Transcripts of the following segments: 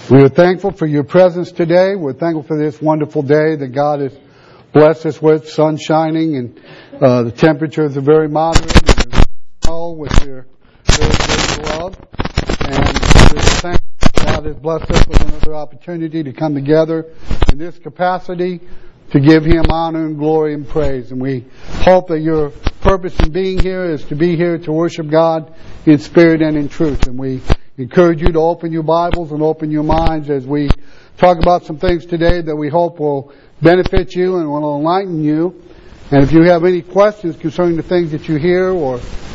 We are thankful for your presence today. We're thankful for this wonderful day that God has blessed us with, sun shining, and the temperatures are very moderate, and there's snow, which we're very grateful of. And we're thankful that God has blessed us with another opportunity to come together in this capacity to give Him honor and glory and praise. And we hope that your purpose in being here is to be here to worship God in spirit and in truth. And we encourage you to open your Bibles and open your minds as we talk about some things today that we hope will benefit you and will enlighten you. And if you have any questions concerning the things that you hear or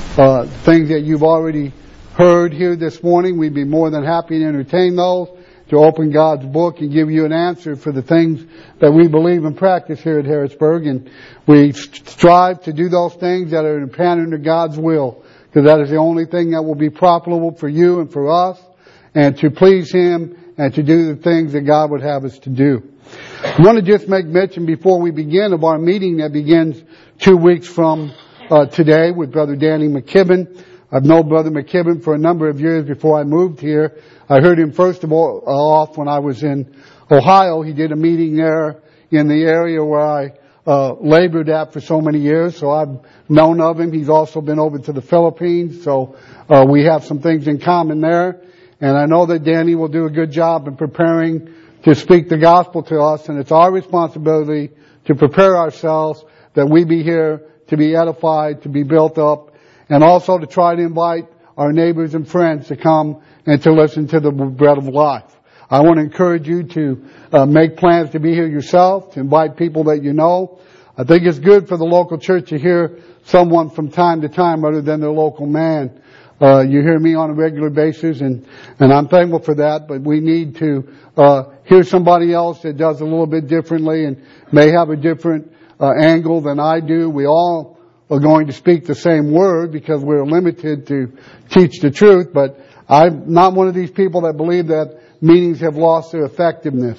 things that you've already heard here this morning, we'd be more than happy to entertain those, to open God's book and give you an answer for the things that we believe and practice here at Harrisburg. And we strive to do those things that are in pattern to God's will, because that is the only thing that will be profitable for you and for us, and to please Him and to do the things that God would have us to do. I want to just make mention before we begin of our meeting that begins 2 weeks from today with Brother Danny McKibben. I've known Brother McKibben for a number of years before I moved here. I heard him first of all off when I was in Ohio. He did a meeting there in the area where I labored at for so many years, so I've known of him. He's also been over to the Philippines, so we have some things in common there. And I know that Danny will do a good job in preparing to speak the gospel to us, and it's our responsibility to prepare ourselves that we be here to be edified, to be built up, and also to try to invite our neighbors and friends to come and to listen to the bread of life. I want to encourage you to make plans to be here yourself, to invite people that you know. I think it's good for the local church to hear someone from time to time other than their local man. You hear me on a regular basis, and I'm thankful for that, but we need to hear somebody else that does a little bit differently and may have a different angle than I do. We all are going to speak the same word because we're limited to teach the truth, but I'm not one of these people that believe that meetings have lost their effectiveness.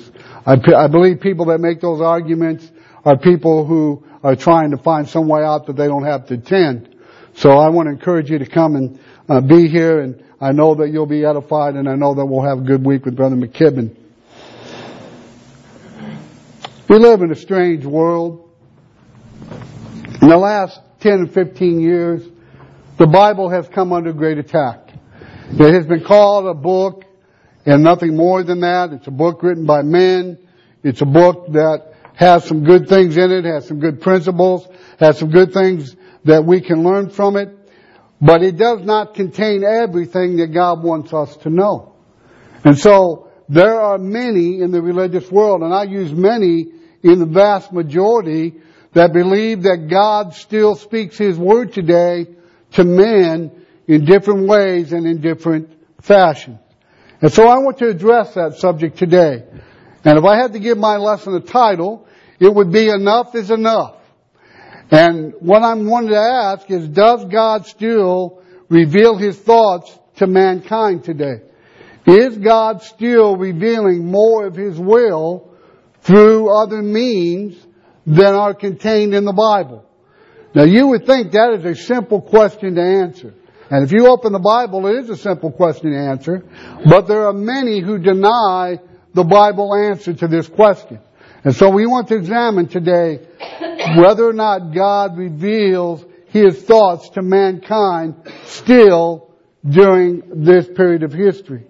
I believe people that make those arguments are people who are trying to find some way out that they don't have to attend. So I want to encourage you to come and be here, and I know that you'll be edified, and I know that we'll have a good week with Brother McKibben. We live in a strange world. In the last 10 or 15 years, the Bible has come under great attack. It has been called a book and nothing more than that. It's a book written by men. It's a book that has some good things in it, has some good principles, has some good things that we can learn from it. But it does not contain everything that God wants us to know. And so there are many in the religious world, and I use many in the vast majority, that believe that God still speaks His word today to men in different ways and in different fashions. And so I want to address that subject today. And if I had to give my lesson a title, it would be Enough is Enough. And what I'm wanting to ask is, does God still reveal His thoughts to mankind today? Is God still revealing more of His will through other means than are contained in the Bible? Now you would think that is a simple question to answer. And if you open the Bible, it is a simple question to answer. But there are many who deny the Bible answer to this question. And so we want to examine today whether or not God reveals His thoughts to mankind still during this period of history.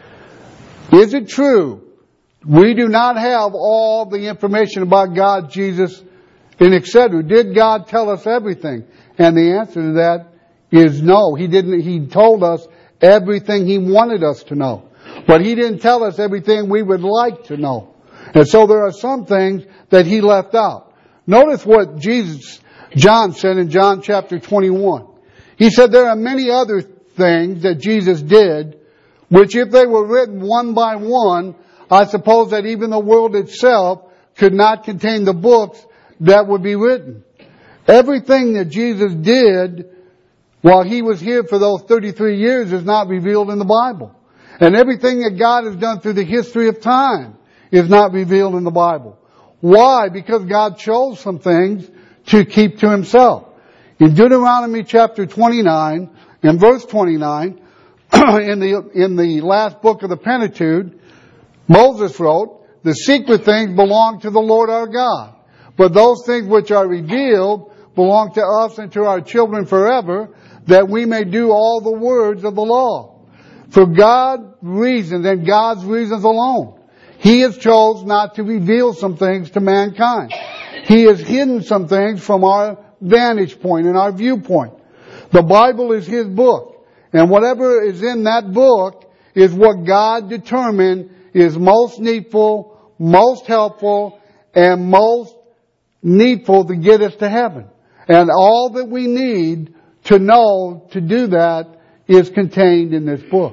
Is it true we do not have all the information about God, Jesus, and etc.? Did God tell us everything? And the answer to that is no. He didn't. He told us everything He wanted us to know. But He didn't tell us everything we would like to know. And so there are some things that He left out. Notice what John said in John chapter 21. He said there are many other things that Jesus did, which if they were written one by one, I suppose that even the world itself could not contain the books that would be written. Everything that Jesus did while He was here for those 33 years is not revealed in the Bible. And everything that God has done through the history of time is not revealed in the Bible. Why? Because God chose some things to keep to Himself. In Deuteronomy chapter 29 and verse 29, in the last book of the Pentateuch, Moses wrote, "The secret things belong to the Lord our God, but those things which are revealed belong to us and to our children forever, that we may do all the words of the law." For God's reasons and God's reasons alone, He has chosen not to reveal some things to mankind. He has hidden some things from our vantage point and our viewpoint. The Bible is His book, and whatever is in that book is what God determined is most needful, most helpful, and most needful to get us to heaven. And all that we need to know to do that is contained in this book.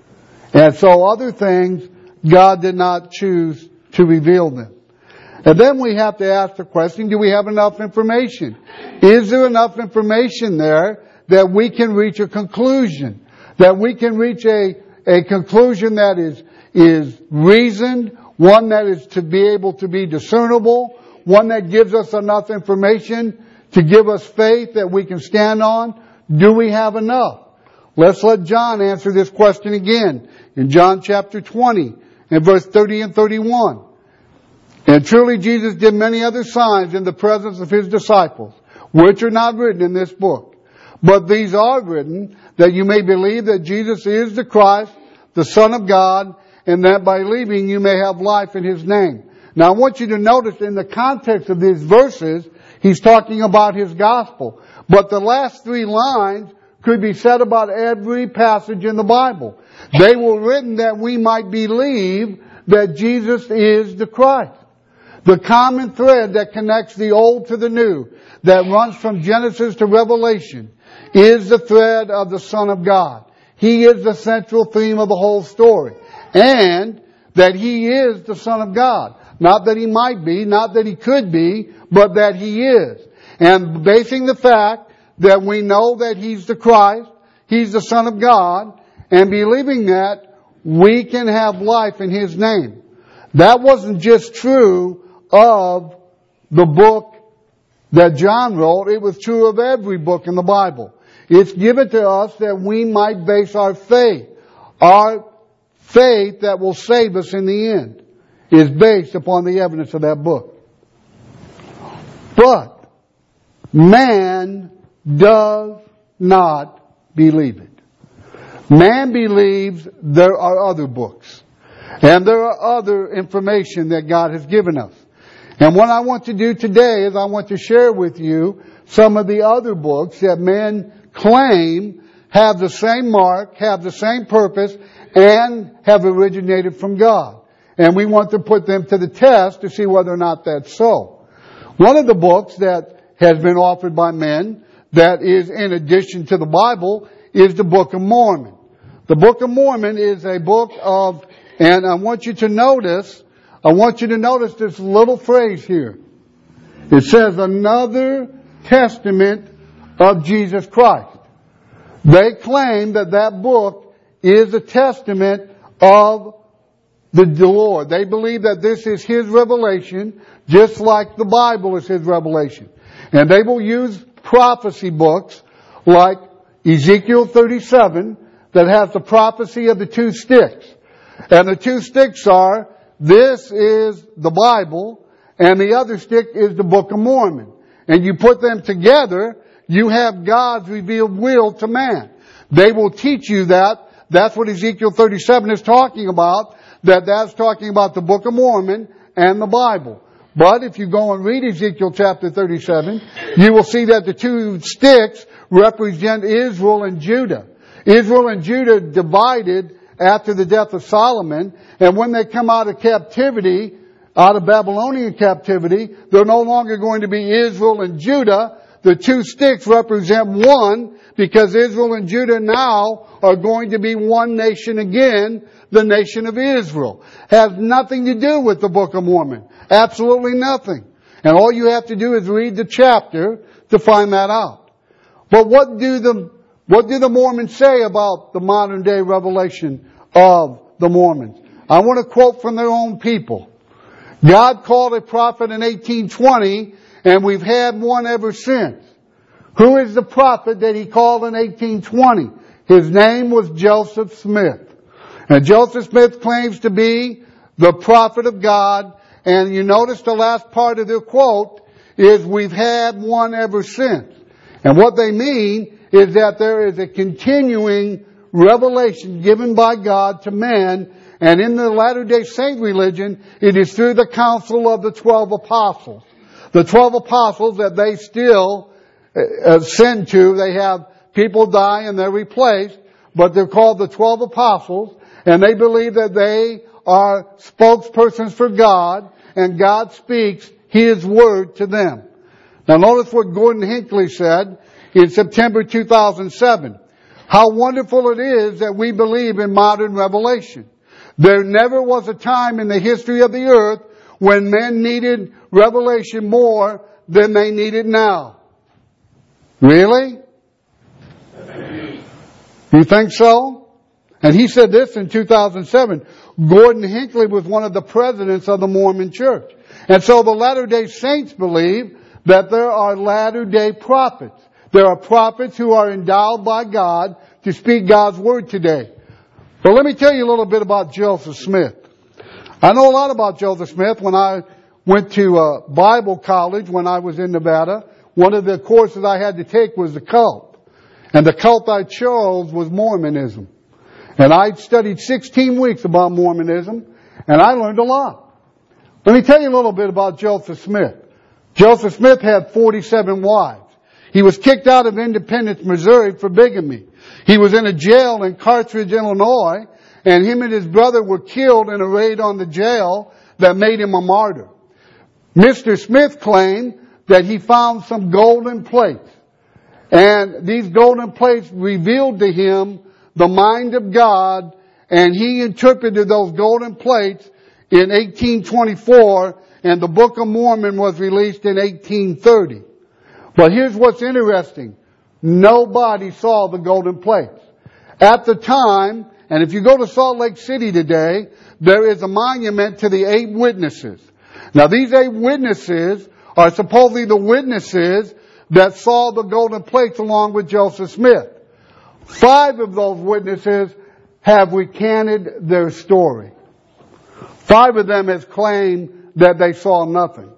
And so other things, God did not choose to reveal them. And then we have to ask the question, do we have enough information? Is there enough information there that we can reach a conclusion? That we can reach a conclusion that is reasoned, one that is to be able to be discernible, one that gives us enough information to give us faith that we can stand on? Do we have enough? Let's let John answer this question again in John chapter 20 and verse 30 and 31. "And truly Jesus did many other signs in the presence of His disciples, which are not written in this book. But these are written that you may believe that Jesus is the Christ, the Son of God, and that by believing you may have life in His name." Now I want you to notice in the context of these verses, He's talking about His gospel. But the last 3 lines could be said about every passage in the Bible. They were written that we might believe that Jesus is the Christ. The common thread that connects the old to the new, that runs from Genesis to Revelation, is the thread of the Son of God. He is the central theme of the whole story. And that He is the Son of God. Not that He might be, not that He could be, but that He is. And basing the fact that we know that He's the Christ, He's the Son of God, and believing that, we can have life in His name. That wasn't just true of the book that John wrote. It was true of every book in the Bible. It's given to us that we might base our faith that will save us in the end, is based upon the evidence of that book. But man does not believe it. Man believes there are other books. And there are other information that God has given us. And what I want to do today is I want to share with you some of the other books that men claim have the same mark, have the same purpose, and have originated from God. And we want to put them to the test to see whether or not that's so. One of the books that has been offered by men that is in addition to the Bible is the Book of Mormon. The Book of Mormon is a book of, and I want you to notice this little phrase here. It says, another testament of Jesus Christ. They claim that that book is a testament of the Lord. They believe that this is His revelation, just like the Bible is His revelation. And they will use prophecy books like Ezekiel 37 that has the prophecy of the 2 sticks. And the 2 sticks are, this is the Bible, and the other stick is the Book of Mormon. And you put them together, you have God's revealed will to man. They will teach you that. That's what Ezekiel 37 is talking about. That's talking about the Book of Mormon and the Bible. But if you go and read Ezekiel chapter 37, you will see that the 2 sticks represent Israel and Judah. Israel and Judah divided after the death of Solomon, and when they come out of captivity, out of Babylonian captivity, they're no longer going to be Israel and Judah. The 2 sticks represent one, because Israel and Judah now are going to be one nation again, the nation of Israel. Has nothing to do with the Book of Mormon. Absolutely nothing. And all you have to do is read the chapter to find that out. But what do the Mormons say about the modern day revelation of the Mormons? I want to quote from their own people. God called a prophet in 1820, and we've had one ever since. Who is the prophet that He called in 1820? His name was Joseph Smith. And Joseph Smith claims to be the prophet of God. And you notice the last part of their quote is, we've had one ever since. And what they mean is that there is a continuing revelation given by God to man. And in the Latter-day Saint religion, it is through the council of the 12 apostles. The 12 apostles that they still send to, they have people die and they're replaced, but they're called the 12 apostles, and they believe that they are spokespersons for God, and God speaks His word to them. Now notice what Gordon Hinckley said in September 2007. How wonderful it is that we believe in modern revelation. There never was a time in the history of the earth when men needed revelation more than they need it now. Really? You think so? And he said this in 2007. Gordon Hinckley was one of the presidents of the Mormon Church. And so the Latter-day Saints believe that there are latter-day prophets. There are prophets who are endowed by God to speak God's word today. But let me tell you a little bit about Joseph Smith. I know a lot about Joseph Smith. When I went to Bible college when I was in Nevada, one of the courses I had to take was the cult. And the cult I chose was Mormonism. And I studied 16 weeks about Mormonism, and I learned a lot. Let me tell you a little bit about Joseph Smith. Joseph Smith had 47 wives. He was kicked out of Independence, Missouri for bigamy. He was in a jail in Carthage, Illinois, and him and his brother were killed in a raid on the jail that made him a martyr. Mr. Smith claimed that he found some golden plates. And these golden plates revealed to him the mind of God, and he interpreted those golden plates in 1824, and the Book of Mormon was released in 1830. But here's what's interesting. Nobody saw the golden plates. At the time, and if you go to Salt Lake City today, there is a monument to the 8 witnesses. Now these 8 witnesses are supposedly the witnesses that saw the golden plates along with Joseph Smith. 5 of those witnesses have recanted their story. 5 of them has claimed that they saw nothing.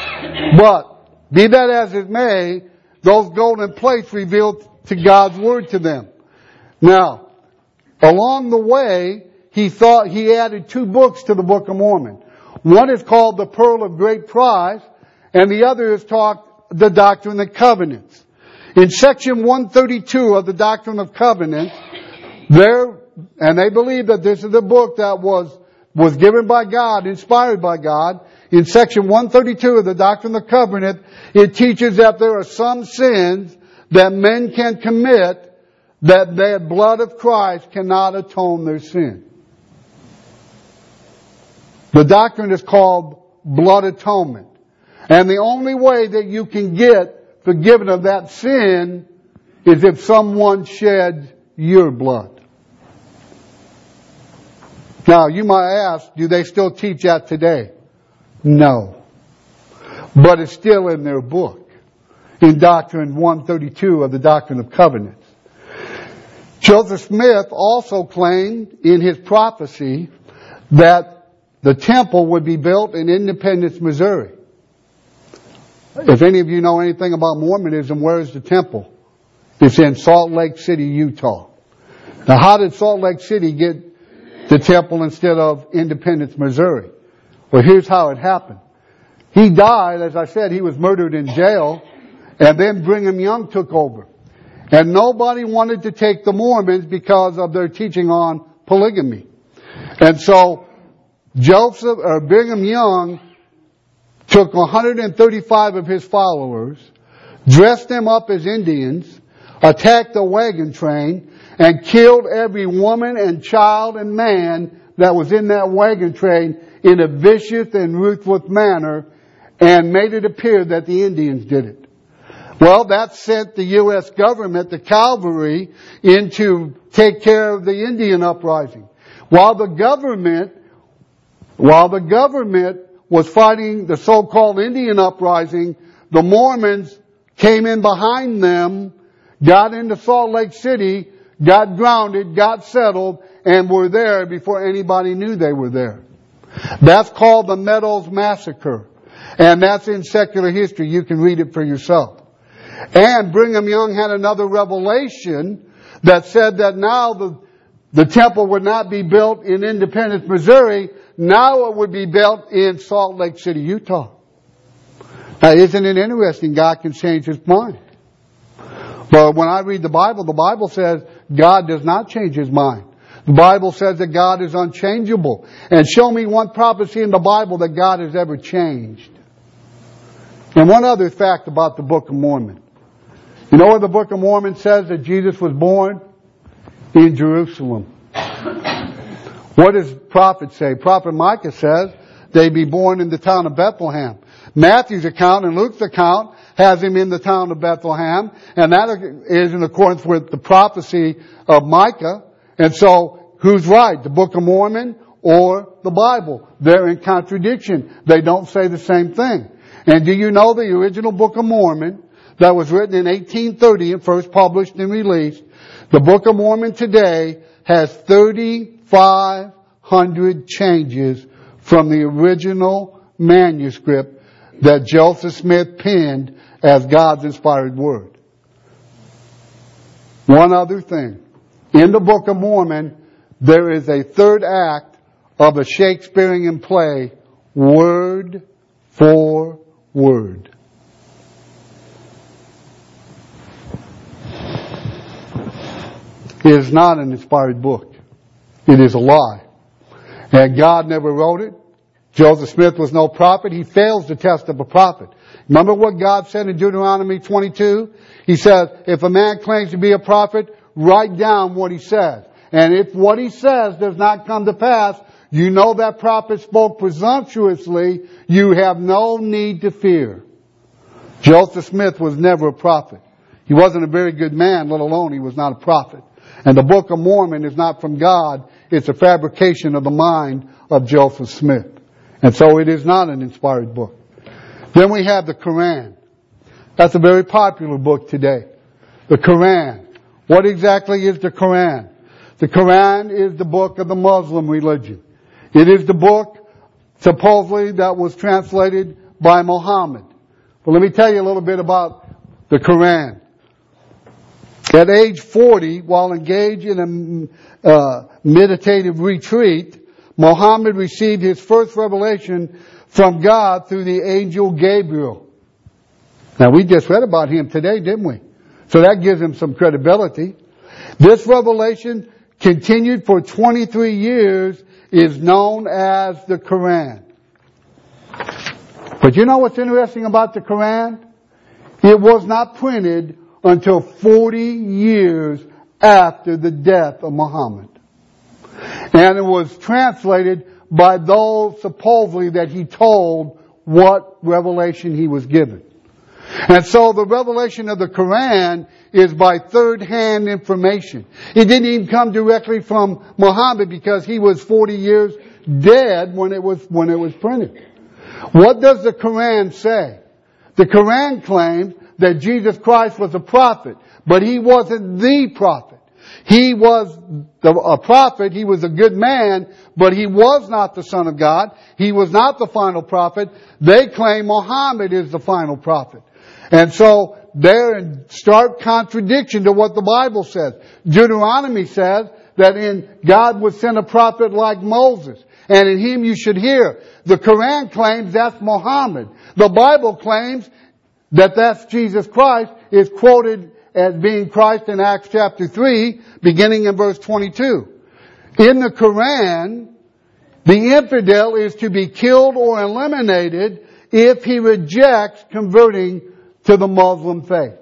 But, be that as it may, those golden plates revealed to God's word to them. Now, along the way, he added 2 books to the Book of Mormon. One is called the Pearl of Great Price, and the other is taught the Doctrine of Covenants. In section 132 of the Doctrine of Covenants, and they believe that this is the book that was given by God, inspired by God. In section 132 of the Doctrine of the Covenant, it teaches that there are some sins that men can commit that the blood of Christ cannot atone their sin. The doctrine is called blood atonement. And the only way that you can get forgiven of that sin is if someone sheds your blood. Now, you might ask, do they still teach that today? No. But it's still in their book, in Doctrine 132 of the Doctrine of Covenants. Joseph Smith also claimed in his prophecy that the temple would be built in Independence, Missouri. If any of you know anything about Mormonism, where is the temple? It's in Salt Lake City, Utah. Now, how did Salt Lake City get the temple instead of Independence, Missouri? Well, here's how it happened. He died, as I said, he was murdered in jail, and then Brigham Young took over. And nobody wanted to take the Mormons because of their teaching on polygamy. And so Brigham Young took 135 of his followers, dressed them up as Indians, attacked a wagon train, and killed every woman and child and man that was in that wagon train in a vicious and ruthless manner, and made it appear that the Indians did it. Well, that sent the U.S. government, the cavalry, in to take care of the Indian uprising. While the government was fighting the so-called Indian uprising, the Mormons came in behind them, got into Salt Lake City, got grounded, got settled, and were there before anybody knew they were there. That's called the Meadows Massacre. And that's in secular history. You can read it for yourself. And Brigham Young had another revelation that said that now the temple would not be built in Independence, Missouri. Now it would be built in Salt Lake City, Utah. Now, isn't it interesting? God can change His mind. But when I read the Bible says God does not change His mind. The Bible says that God is unchangeable. And show me one prophecy in the Bible that God has ever changed. And one other fact about the Book of Mormon. You know where the Book of Mormon says that Jesus was born? In Jerusalem. What does prophet say? Prophet Micah says they be born in the town of Bethlehem. Matthew's account and Luke's account has him in the town of Bethlehem, and that is in accordance with the prophecy of Micah. And so, who's right? The Book of Mormon or the Bible? They're in contradiction. They don't say the same thing. And do you know the original Book of Mormon that was written in 1830 and first published and released? The Book of Mormon today has 3,500 changes from the original manuscript that Joseph Smith penned as God's inspired word. One other thing. In the Book of Mormon, there is a third act of a Shakespearean play, word for word. It is not an inspired book. It is a lie. And God never wrote it. Joseph Smith was no prophet. He fails the test of a prophet. Remember what God said in Deuteronomy 22? He said, if a man claims to be a prophet, write down what he says. And if what he says does not come to pass, you know that prophet spoke presumptuously. You have no need to fear. Joseph Smith was never a prophet. He wasn't a very good man, let alone he was not a prophet. And the Book of Mormon is not from God. It's a fabrication of the mind of Joseph Smith. And so it is not an inspired book. Then we have the Quran. That's a very popular book today. The Quran. What exactly is the Quran? The Quran is the book of the Muslim religion. It is the book, supposedly, that was translated by Muhammad. But let me tell you a little bit about the Quran. At age 40, while engaged in a meditative retreat, Muhammad received his first revelation from God through the angel Gabriel. Now, we just read about him today, didn't we? So that gives him some credibility. This revelation continued for 23 years, is known as the Quran. But you know what's interesting about the Quran? It was not printed until 40 years after the death of Muhammad. And it was translated by those supposedly that he told what revelation he was given. And so the revelation of the Quran is by third-hand information. It didn't even come directly from Muhammad because he was 40 years dead when it was printed. What does the Quran say? The Quran claims that Jesus Christ was a prophet, but he wasn't the prophet. He was a prophet, he was a good man, but he was not the Son of God. He was not the final prophet. They claim Muhammad is the final prophet. And so they're in stark contradiction to what the Bible says. Deuteronomy says that God would send a prophet like Moses, and in him you should hear. The Quran claims that's Muhammad. The Bible claims that that's Jesus Christ, is quoted as being Christ in Acts chapter 3, beginning in verse 22. In the Quran, the infidel is to be killed or eliminated if he rejects converting to the Muslim faith.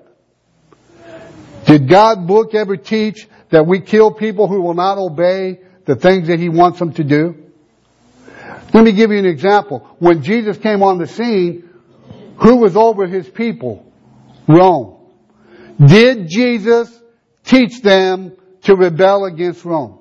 Did God's book ever teach that we kill people who will not obey the things that He wants them to do? Let me give you an example. When Jesus came on the scene, who was over His people? Rome. Did Jesus teach them to rebel against Rome?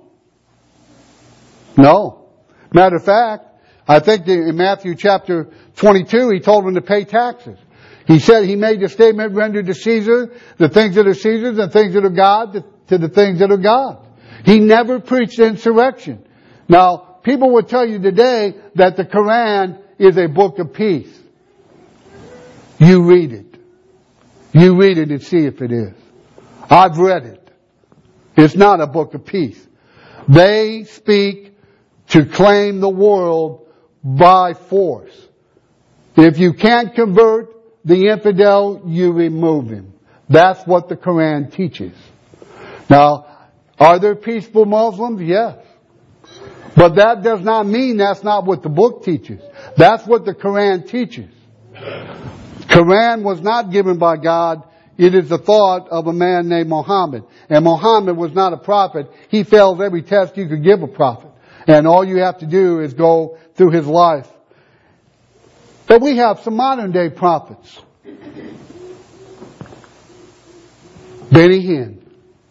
No. Matter of fact, I think in Matthew chapter 22, He told them to pay taxes. He said, He made the statement, render to Caesar the things that are Caesar's and things that are God to the things that are God. He never preached insurrection. Now, people will tell you today that the Quran is a book of peace. You read it. You read it and see if it is. I've read it. It's not a book of peace. They speak to claim the world by force. If you can't convert the infidel, you remove him. That's what the Quran teaches. Now, are there peaceful Muslims? Yes. But that does not mean that's not what the book teaches. That's what the Quran teaches. Quran was not given by God. It is the thought of a man named Muhammad. And Muhammad was not a prophet. He fails every test you could give a prophet. And all you have to do is go through his life. But we have some modern day prophets. Benny Hinn.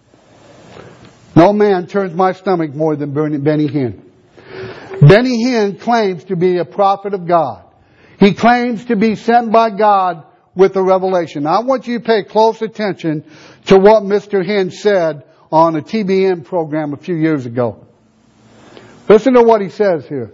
No man turns my stomach more than Benny Hinn. Benny Hinn claims to be a prophet of God. He claims to be sent by God with a revelation. Now, I want you to pay close attention to what Mr. Hinn said on a TBN program a few years ago. Listen to what he says here.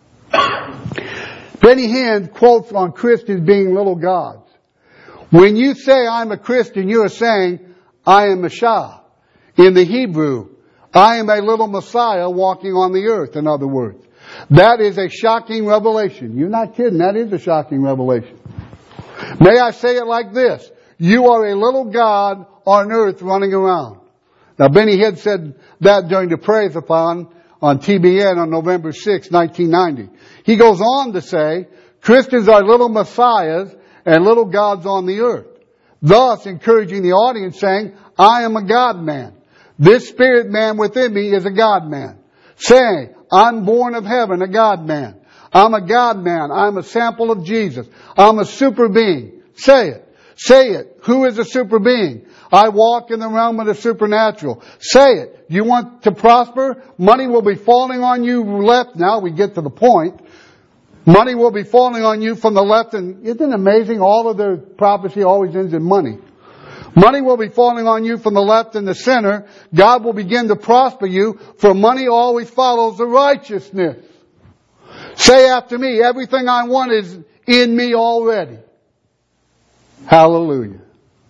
Benny Hinn quotes on Christians being little gods. When you say I'm a Christian, you are saying I am Messiah. In the Hebrew, I am a little Messiah walking on the earth, in other words. That is a shocking revelation. You're not kidding. That is a shocking revelation. May I say it like this? You are a little God on earth running around. Now, Benny Hinn said that during the Praise-a-thon on TBN on November 6, 1990. He goes on to say, Christians are little messiahs and little gods on the earth. Thus, encouraging the audience, saying, I am a God man. This spirit man within me is a God man. Saying, I'm born of heaven, a God man. I'm a God man. I'm a sample of Jesus. I'm a super being. Say it. Say it. Who is a super being? I walk in the realm of the supernatural. Say it. You want to prosper? Money will be falling on you left. Now we get to the point. Money will be falling on you from the left. And isn't it amazing? All of their prophecy always ends in money. Money will be falling on you from the left and the center. God will begin to prosper you, for money always follows the righteousness. Say after me, everything I want is in me already. Hallelujah.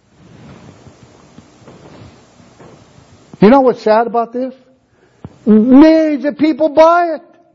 You know what's sad about this? Millions of people buy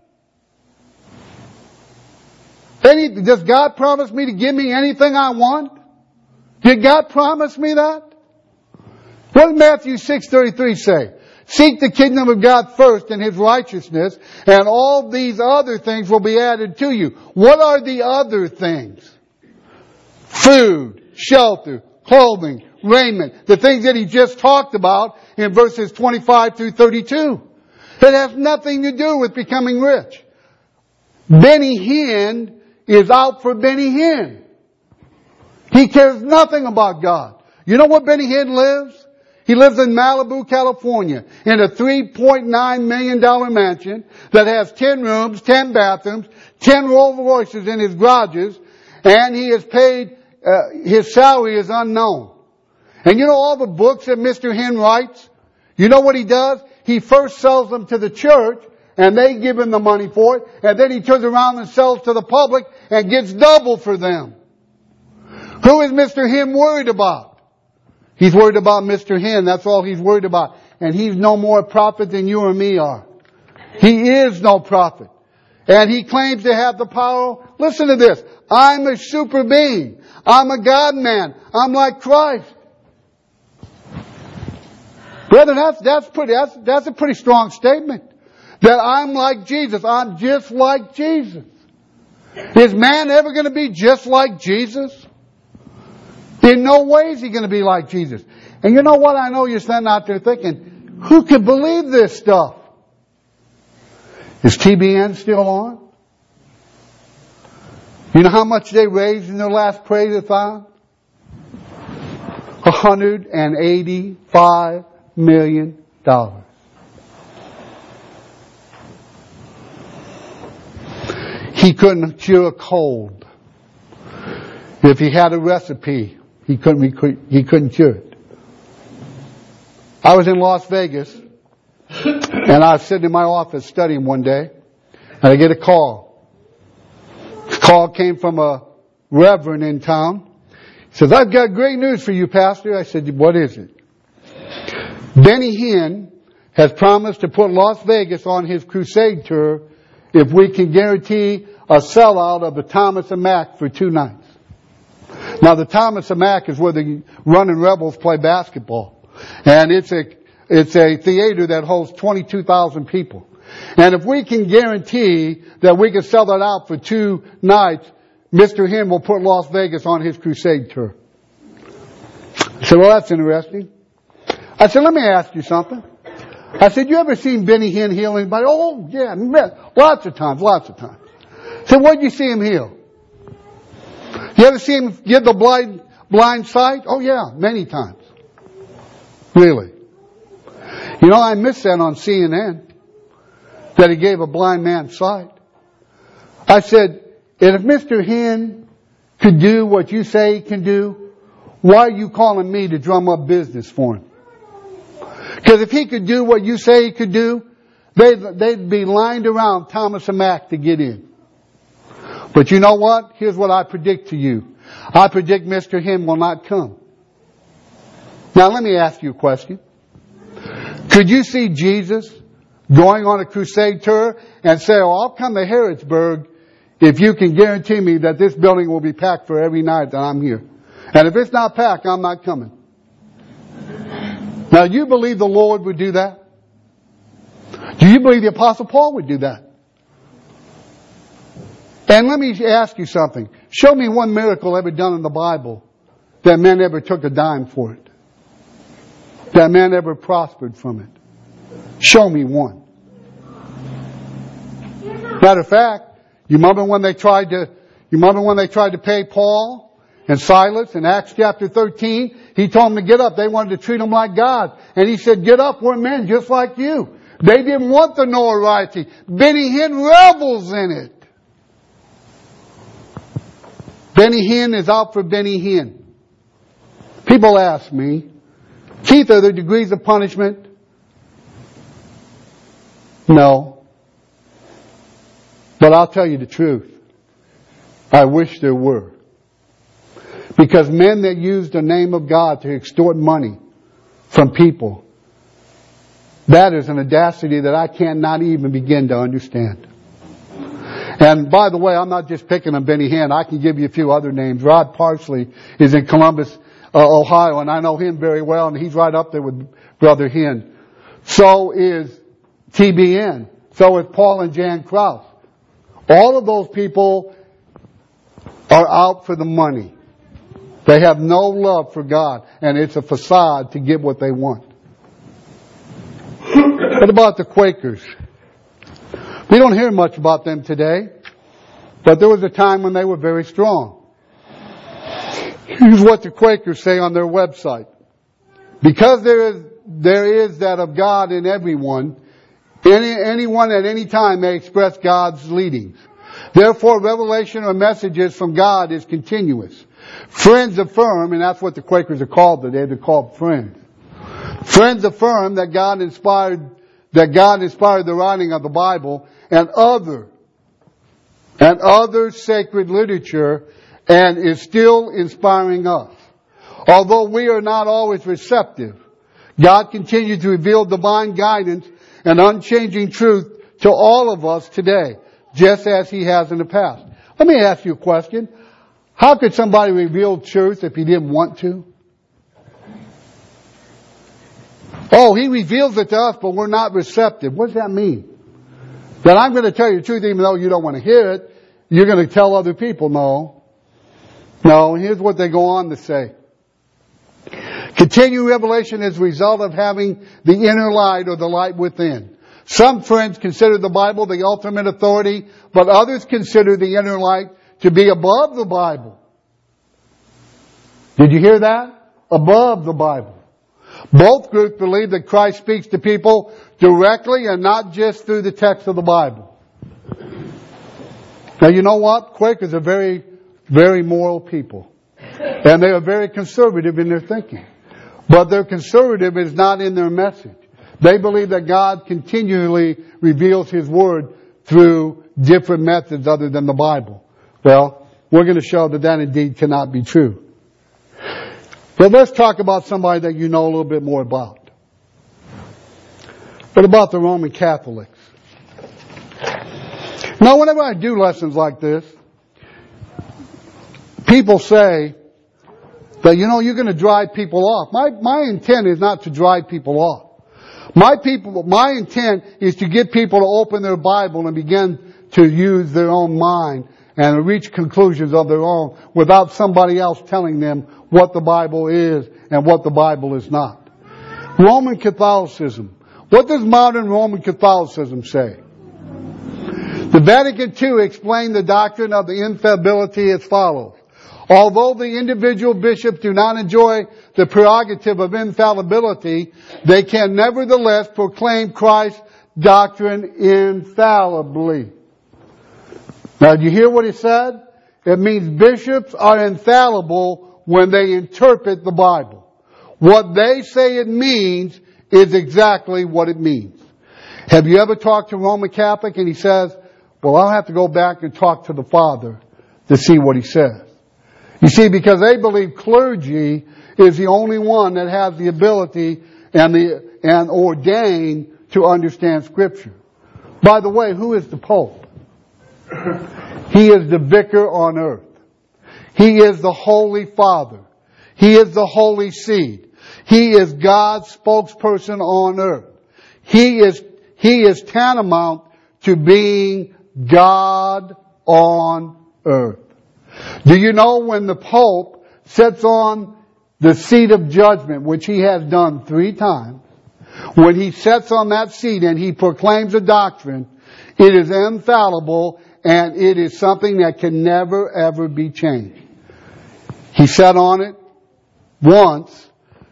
it. Does God promise me to give me anything I want? Did God promise me that? What did Matthew 6:33 say? Seek the kingdom of God first and His righteousness, and all these other things will be added to you. What are the other things? Food, shelter, clothing, raiment. The things that he just talked about in verses 25 through 32. It has nothing to do with becoming rich. Benny Hinn is out for Benny Hinn. He cares nothing about God. You know what Benny Hinn lives? He lives in Malibu, California, in a $3.9 million mansion that has 10 rooms, 10 bathrooms, 10 Rolls Royces in his garages, and he is paid, his salary is unknown. And you know all the books that Mr. Hinn writes? You know what he does? He first sells them to the church, and they give him the money for it, and then he turns around and sells to the public and gets double for them. Who is Mr. Hinn worried about? He's worried about Mr. Hinn. That's all he's worried about. And he's no more a prophet than you or me are. He is no prophet. And he claims to have the power. Listen to this. I'm a super being. I'm a God man. I'm like Christ. Brethren, that's a pretty strong statement. That I'm like Jesus. I'm just like Jesus. Is man ever going to be just like Jesus? In no way is he going to be like Jesus. And you know what? I know you're standing out there thinking, who can believe this stuff? Is TBN still on? You know how much they raised in their last praise-a-thon? $185 million. He couldn't cure a cold. If he had a recipe, he couldn't cure it. I was in Las Vegas, and I was sitting in my office studying one day, And I get a call. The call came from a reverend in town. He says, I've got great news for you, Pastor. I said, what is it? Benny Hinn has promised to put Las Vegas on his crusade tour if we can guarantee a sellout of the Thomas and Mack for 2 nights. Now, the Thomas and Mack is where the Running Rebels play basketball. And it's a theater that holds 22,000 people. And if we can guarantee that we can sell that out for 2 nights, Mr. Hinn will put Las Vegas on his crusade tour. I said, well, that's interesting. I said, let me ask you something. I said, you ever seen Benny Hinn heal anybody? Oh, yeah, lots of times. I said, what'd you see him heal? You ever see him give the blind sight? Oh, yeah, many times. Really. You know, I missed that on CNN, that he gave a blind man sight. I said, and if Mr. Hinn could do what you say he can do, why are you calling me to drum up business for him? Because if he could do what you say he could do, they'd be lined around Thomas and Mack to get in. But you know what? Here's what I predict to you. I predict Mr. Hinn will not come. Now let me ask you a question. Could you see Jesus going on a crusade tour and say, oh, I'll come to Harrodsburg if you can guarantee me that this building will be packed for every night that I'm here. And if it's not packed, I'm not coming. Now, you believe the Lord would do that? Do you believe the Apostle Paul would do that? And let me ask you something. Show me one miracle ever done in the Bible that man ever took a dime for it. That man ever prospered from it. Show me one. Matter of fact, you remember when they tried to pay Paul and Silas in Acts chapter 13? He told them to get up. They wanted to treat them like God. And he said, get up, we're men just like you. They didn't want the notoriety. Benny Hinn revels in it. Benny Hinn is out for Benny Hinn. People ask me, Keith, are there degrees of punishment? No. But I'll tell you the truth. I wish there were. Because men that use the name of God to extort money from people, that is an audacity that I cannot even begin to understand. And by the way, I'm not just picking on Benny Hinn. I can give you a few other names. Rod Parsley is in Columbus, Ohio, and I know him very well, and he's right up there with Brother Hinn. So is TBN. So is Paul and Jan Krause. All of those people are out for the money. They have no love for God, and it's a facade to get what they want. What about the Quakers? We don't hear much about them today, but there was a time when they were very strong. Here's what the Quakers say on their website. Because there is that of God in everyone, anyone at any time may express God's leadings. Therefore, revelation or messages from God is continuous. Friends affirm, and that's what the Quakers are called today, they're called friends. Friends affirm that God inspired the writing of the Bible and other sacred literature, and is still inspiring us. Although we are not always receptive, God continues to reveal divine guidance and unchanging truth to all of us today, just as He has in the past. Let me ask you a question. How could somebody reveal truth if he didn't want to? Oh, He reveals it to us, but we're not receptive. What does that mean? That I'm going to tell you the truth even though you don't want to hear it. You're going to tell other people. No, here's what they go on to say. Continued revelation is a result of having the inner light or the light within. Some friends consider the Bible the ultimate authority, but others consider the inner light to be above the Bible. Did you hear that? Above the Bible. Both groups believe that Christ speaks to people directly and not just through the text of the Bible. Now you know what? Quakers are very, very moral people. And they are very conservative in their thinking. But their conservative is not in their message. They believe that God continually reveals His Word through different methods other than the Bible. Well, we're going to show that that indeed cannot be true. But let's talk about somebody that you know a little bit more about. What about the Roman Catholics? Now, whenever I do lessons like this, people say that, you're going to drive people off. My intent is not to drive people off. My intent is to get people to open their Bible and begin to use their own mind and reach conclusions of their own without somebody else telling them what the Bible is and what the Bible is not. Roman Catholicism. What does modern Roman Catholicism say? The Vatican II explained the doctrine of the infallibility as follows. Although the individual bishops do not enjoy the prerogative of infallibility, they can nevertheless proclaim Christ's doctrine infallibly. Now, do you hear what he said? It means bishops are infallible when they interpret the Bible. What they say it means is exactly what it means. Have you ever talked to a Roman Catholic and he says, well, I'll have to go back and talk to the Father to see what he says. You see, because they believe clergy is the only one that has the ability and ordained to understand Scripture. By the way, who is the Pope? He is the vicar on earth. He is the Holy Father. He is the Holy Seed. He is God's spokesperson on earth. He is tantamount to being God on earth. Do you know when the Pope sits on the seat of judgment, which he has done 3 times, when he sits on that seat and he proclaims a doctrine, it is infallible and it is something that can never ever be changed. He sat on it once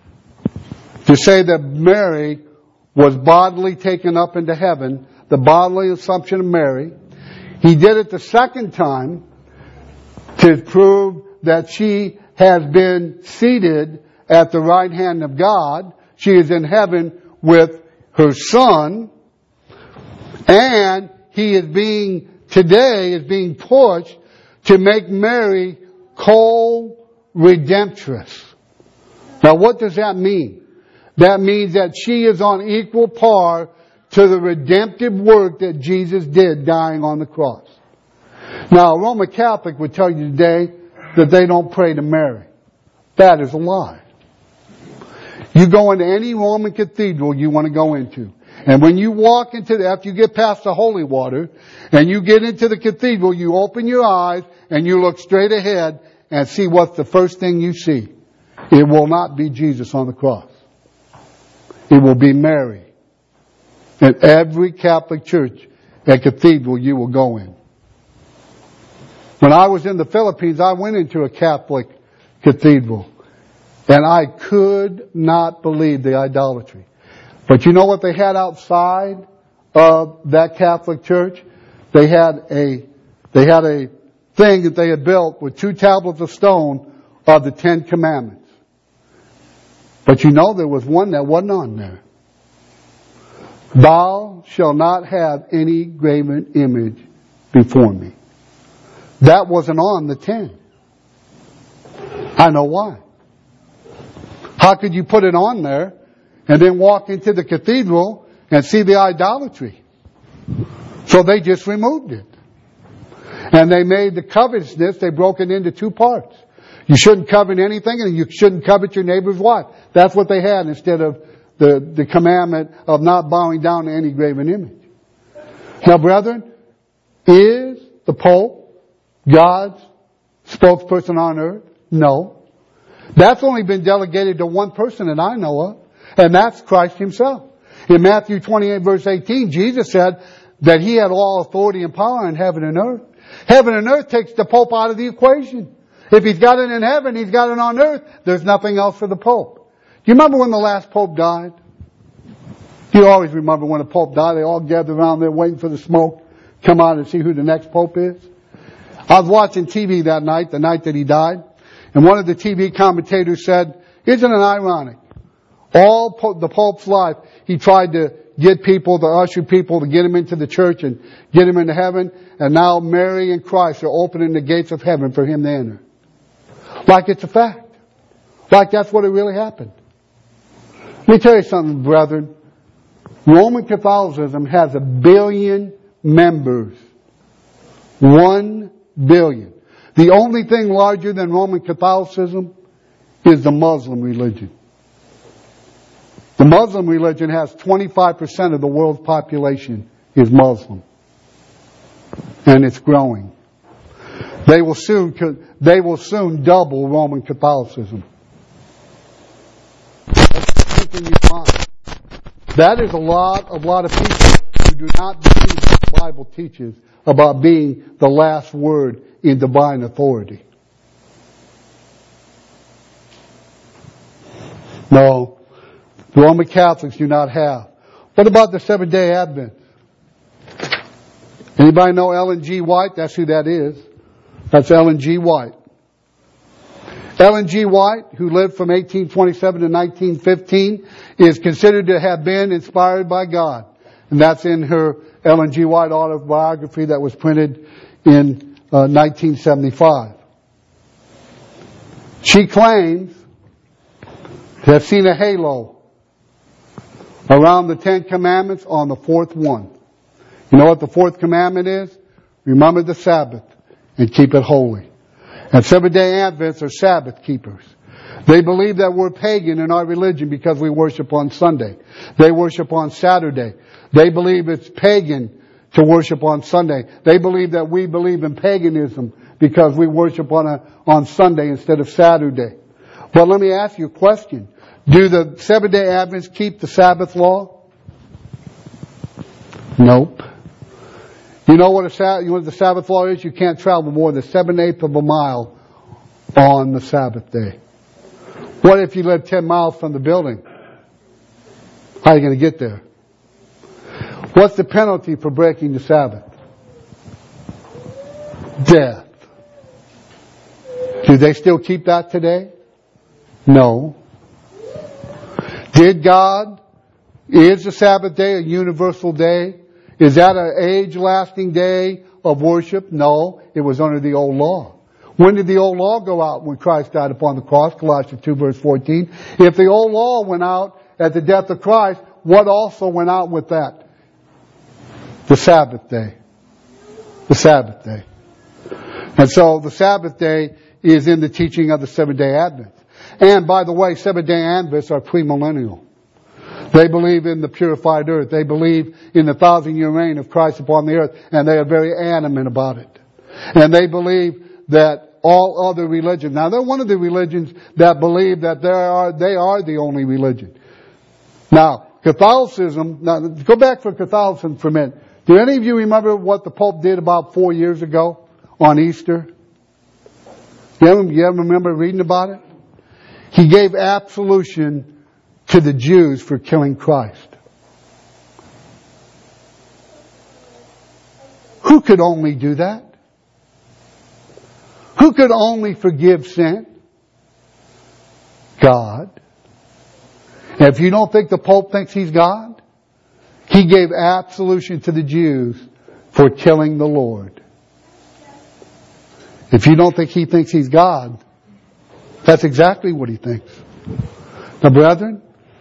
to say that Mary was bodily taken up into heaven, the bodily assumption of Mary. He did it the second time to prove that she has been seated at the right hand of God. She is in heaven with her Son. And he is being pushed to make Mary co-redemptress. Now what does that mean? That means that she is on equal par to the redemptive work that Jesus did dying on the cross. Now, a Roman Catholic would tell you today that they don't pray to Mary. That is a lie. You go into any Roman cathedral you want to go into. And when you walk after you get past the holy water, and you get into the cathedral, you open your eyes and you look straight ahead and see what's the first thing you see. It will not be Jesus on the cross. It will be Mary. In every Catholic church and cathedral you will go in. When I was in the Philippines, I went into a Catholic cathedral. And I could not believe the idolatry. But you know what they had outside of that Catholic church? They had a thing that they had built with 2 tablets of stone of the 10 Commandments. But you know there was one that wasn't on there. Thou shalt not have any graven image before me. That wasn't on the 10. I know why. How could you put it on there and then walk into the cathedral and see the idolatry? So they just removed it. And they made the covetousness, they broke it into 2 parts. You shouldn't covet anything and you shouldn't covet your neighbor's wife. That's what they had instead of the commandment of not bowing down to any graven image. Now, brethren, is the Pope God's spokesperson on earth? No. That's only been delegated to one person that I know of, and that's Christ Himself. In Matthew 28 verse 18, Jesus said that He had all authority and power in heaven and earth. Heaven and earth takes the Pope out of the equation. If He's got it in heaven, He's got it on earth. There's nothing else for the Pope. Do you remember when the last Pope died? You always remember when a Pope died. They all gathered around there waiting for the smoke, come out and see who the next Pope is. I was watching TV that night, the night that he died, and one of the TV commentators said, isn't it ironic? the Pope's life, he tried to get people, to usher people, to get them into the church and get them into heaven. And now Mary and Christ are opening the gates of heaven for him to enter. Like it's a fact. Like that's what it really happened. Let me tell you something, brethren. Roman Catholicism has 1 billion members. 1 billion. The only thing larger than Roman Catholicism is the Muslim religion. The Muslim religion has 25% of the world's population is Muslim. And it's growing. They will soon double Roman Catholicism. Keep in your mind. That is a lot of people who do not believe what the Bible teaches about being the last word in divine authority. No, the Roman Catholics do not have. What about the Seventh-day Adventists? Anybody know Ellen G. White? That's who that is. That's Ellen G. White. Ellen G. White, who lived from 1827 to 1915, is considered to have been inspired by God. And that's in her Ellen G. White autobiography that was printed in 1975. She claims to have seen a halo around the 10 Commandments on the fourth one. You know what the fourth commandment is? Remember the Sabbath and keep it holy. And Seventh-day Adventists are Sabbath keepers. They believe that we're pagan in our religion because we worship on Sunday. They worship on Saturday. They believe it's pagan to worship on Sunday. They believe that we believe in paganism because we worship on Sunday instead of Saturday. But let me ask you a question. Do the Seventh-day Adventists keep the Sabbath law? Nope. You know what the Sabbath law is? You can't travel more than 7/8 of a mile on the Sabbath day. What if you live 10 miles from the building? How are you going to get there? What's the penalty for breaking the Sabbath? Death. Do they still keep that today? No. Is the Sabbath day a universal day? Is that an age-lasting day of worship? No, it was under the old law. When did the old law go out? When Christ died upon the cross, Colossians 2 verse 14. If the old law went out at the death of Christ, what also went out with that? The Sabbath day. The Sabbath day. And so the Sabbath day is in the teaching of the Seventh-day Adventists. And by the way, Seventh-day Adventists are premillennial. They believe in the purified earth. They believe in the 1,000-year reign of Christ upon the earth. And they are very adamant about it. And they believe that all other religions, now they're one of the religions that believe that they are the only religion. Now, Catholicism, now go back for Catholicism for a minute. Do any of you remember what the Pope did about 4 years ago on Easter? You ever remember reading about it? He gave absolution to the Jews for killing Christ. Who could only do that? Who could only forgive sin? God. And if you don't think the Pope thinks he's God, he gave absolution to the Jews for killing the Lord. If you don't think he thinks he's God, that's exactly what he thinks. Now, brethren,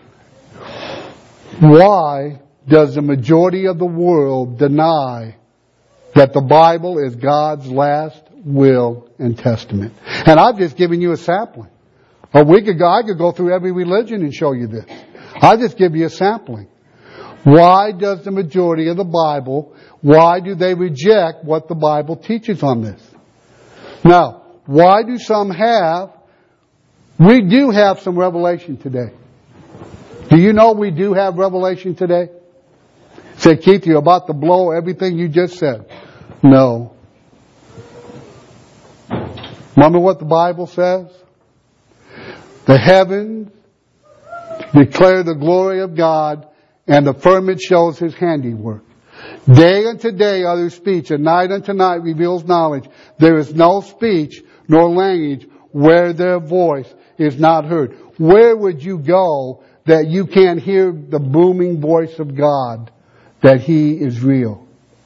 why does the majority of the world deny that the Bible is God's last will and testament? And I've just given you a sampling. A week ago, I could go through every religion and show you this. I'll just give you a sampling. Why does the majority of the Bible, why do they reject what the Bible teaches on this? Now, why do some have? We do have some revelation today. Do you know we do have revelation today? Say, Keith, you're about to blow everything you just said. No. Remember what the Bible says? The heavens declare the glory of God, and the firmament shows His handiwork. Day unto day utters speech, and night unto night reveals knowledge. There is no speech nor language where their voice is not heard. Where would you go that you can't hear the booming voice of God, that He is real.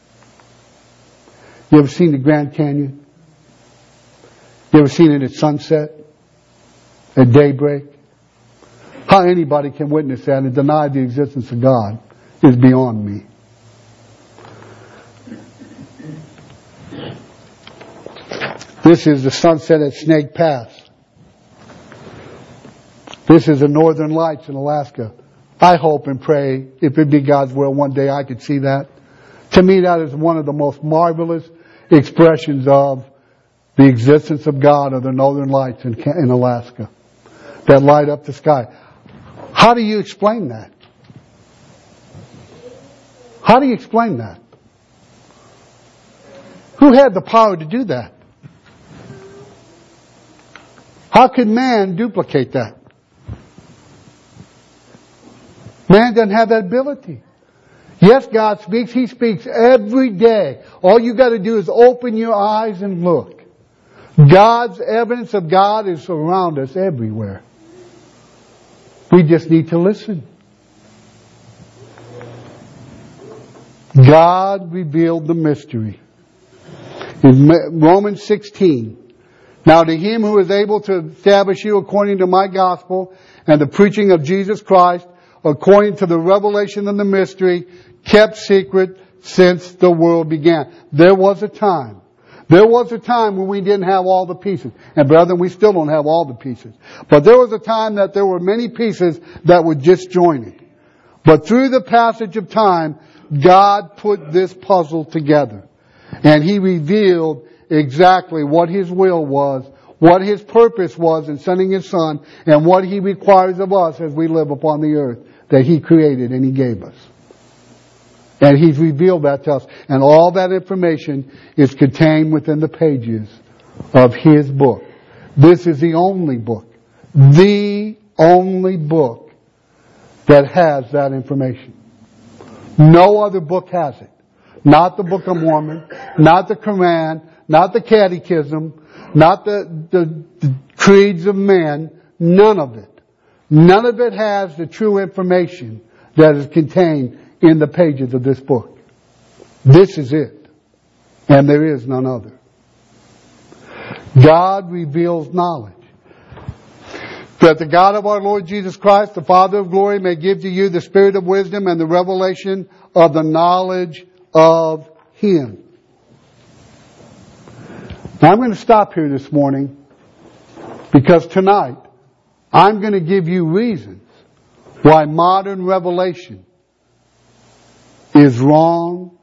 You ever seen the Grand Canyon? You ever seen it at sunset? At daybreak? How anybody can witness that and deny the existence of God is beyond me. This is the sunset at Snake Pass. This is the Northern Lights in Alaska. I hope and pray, if it be God's will, one day I could see that. To me, that is one of the most marvelous expressions of the existence of God, of the Northern Lights in Alaska that light up the sky. How do you explain that? How do you explain that? Who had the power to do that? How could man duplicate that? Man doesn't have that ability. Yes, God speaks. He speaks every day. All you got to do is open your eyes and look. God's evidence of God is around us everywhere. We just need to listen. God revealed the mystery. In Romans 16, now to Him who is able to establish you according to my gospel and the preaching of Jesus Christ, according to the revelation of the mystery, kept secret since the world began. There was a time when we didn't have all the pieces. And brethren, we still don't have all the pieces. But there was a time that there were many pieces that were disjointed. But through the passage of time, God put this puzzle together. And He revealed exactly what His will was, what His purpose was in sending His Son, and what He requires of us as we live upon the earth that He created and He gave us. And He's revealed that to us. And all that information is contained within the pages of His book. This is the only book that has that information. No other book has it. Not the Book of Mormon, not the Quran, not the Catechism, not the creeds of men. None of it. None of it has the true information that is contained in the pages of this book. This is it. And there is none other. God reveals knowledge. That the God of our Lord Jesus Christ, the Father of glory, may give to you the spirit of wisdom and the revelation of the knowledge of Him. Now I'm going to stop here this morning because tonight I'm going to give you reasons why modern revelation is wrong.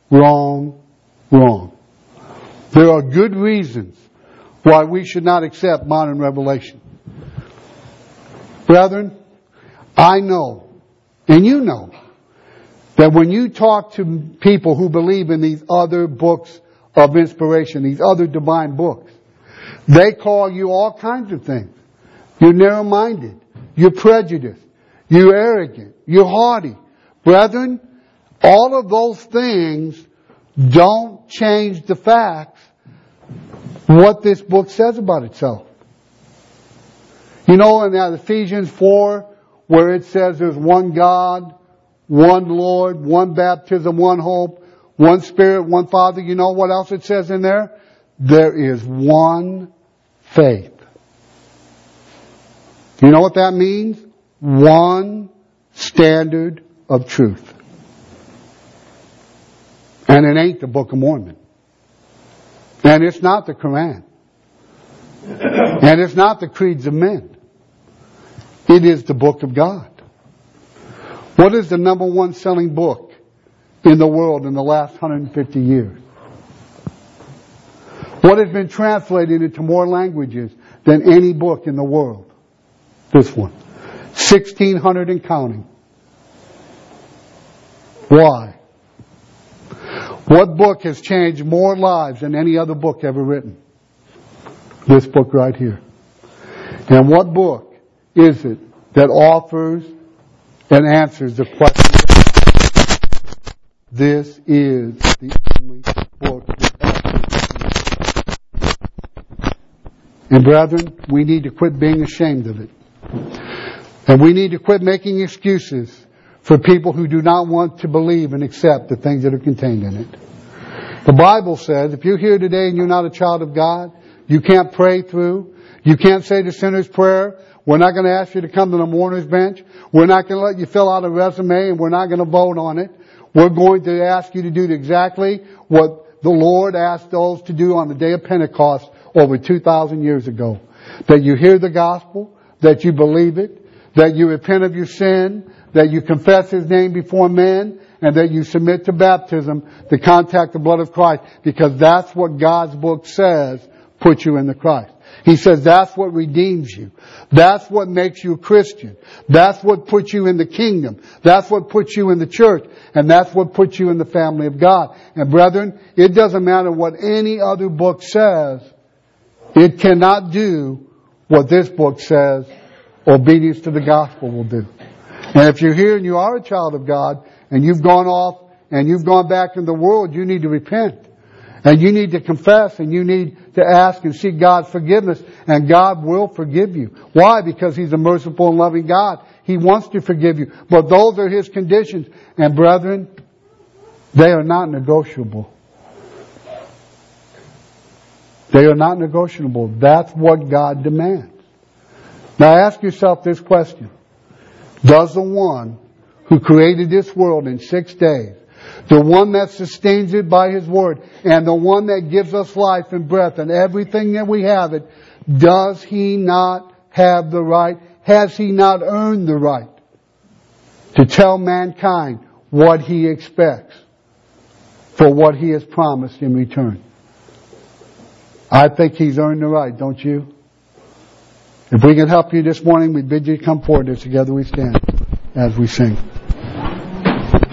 There are good reasons why we should not accept modern revelation. Brethren, I know, and you know, that when you talk to people who believe in these other books of inspiration, these other divine books, they call you all kinds of things. You're narrow-minded. You're prejudiced. You're arrogant. You're haughty. Brethren, all of those things don't change the facts, what this book says about itself. You know, in Ephesians 4, where it says there's one God, one Lord, one baptism, one hope, one Spirit, one Father. You know what else it says in there? There is one faith. You know what that means? One standard of truth. And it ain't the Book of Mormon. And it's not the Quran. And it's not the creeds of men. It is the Book of God. What is the number one selling book in the world in the last 150 years? What has been translated into more languages than any book in the world? This one. 1,600 and counting. Why? What book has changed more lives than any other book ever written? This book right here. And what book is it that offers and answers the question? This is the only book that offers. And brethren, we need to quit being ashamed of it. And we need to quit making excuses for people who do not want to believe and accept the things that are contained in it. The Bible says if you're here today and you're not a child of God, you can't pray through, you can't say the sinner's prayer, we're not going to ask you to come to the mourner's bench, we're not going to let you fill out a resume, and we're not going to vote on it. We're going to ask you to do exactly what the Lord asked those to do on the day of Pentecost over 2,000 years ago. That you hear the gospel, that you believe it, that you repent of your sin, that you confess His name before men, and that you submit to baptism to contact the blood of Christ, because that's what God's book says puts you in the Christ. He says that's what redeems you. That's what makes you a Christian. That's what puts you in the kingdom. That's what puts you in the church. And that's what puts you in the family of God. And brethren, it doesn't matter what any other book says. It cannot do what this book says obedience to the gospel will do. And if you're here and you are a child of God and you've gone off and you've gone back in the world, you need to repent. And you need to confess and you need to ask and seek God's forgiveness, and God will forgive you. Why? Because He's a merciful and loving God. He wants to forgive you. But those are His conditions. And brethren, they are not negotiable. They are not negotiable. That's what God demands. Now ask yourself this question. Does the one who created this world in 6 days, the one that sustains it by His Word, and the one that gives us life and breath and everything that we have it, does He not have the right, has He not earned the right to tell mankind what He expects for what He has promised in return? I think He's earned the right, don't you? If we can help you this morning, we bid you come forward as together we stand as we sing.